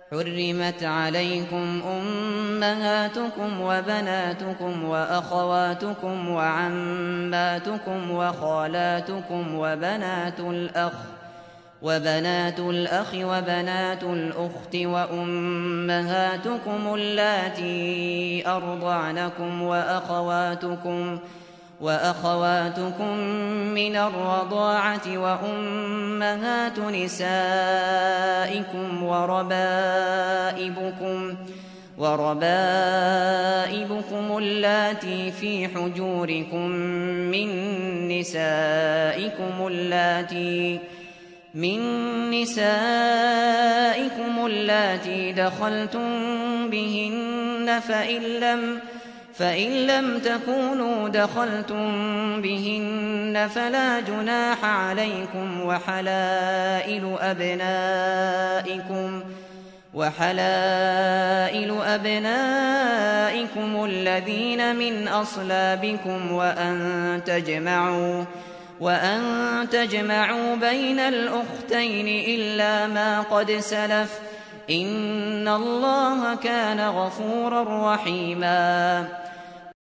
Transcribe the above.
حرمت عليكم أمهاتكم وبناتكم وأخواتكم وعماتكم وخالاتكم وبنات الأخ وبنات الأخت وأمهاتكم اللاتي أرضعنكم وأخواتكم من الرضاعة وأمهات نسائكم وربائبكم اللاتي في حجوركم من نسائكم اللاتي دخلتم بهن فإن لم تكونوا دخلتم بهن فلا جناح عليكم وحلائل أبنائكم الذين من أصلابكم وأن تجمعوا بين الأختين إلا ما قد سلف إن الله كان غفورا رحيما